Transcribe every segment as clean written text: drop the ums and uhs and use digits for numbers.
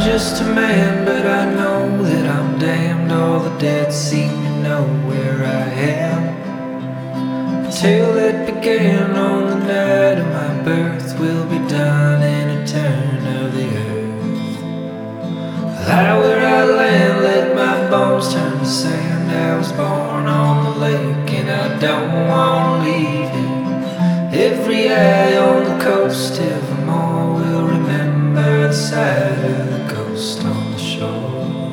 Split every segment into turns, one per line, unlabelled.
just a man, but I know that I'm damned. All the dead seem to know where I am. The tale that began on the night of my birth will be done in a turn of the earth. Lie where I land, let my bones turn to sand. I was born on the lake and I don't want to leave it. Every eye on the coast evermore will remember the sight of the ghost on the shore.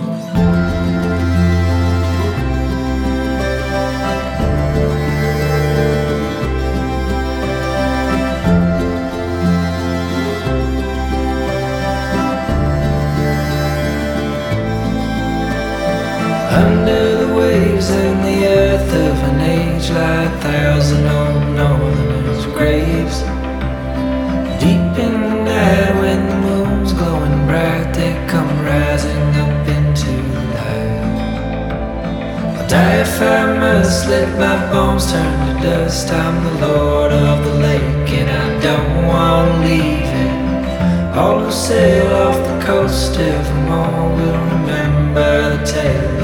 Under the waves and the earth of an age lie 1,000 old northerners' graves. Deep in the night when the moon's glowing bright, they come rising up into the light. I'll die if I must, let my bones turn to dust. I'm the lord of the lake and I don't want to leave it. All who sail off the coast evermore will remember the tale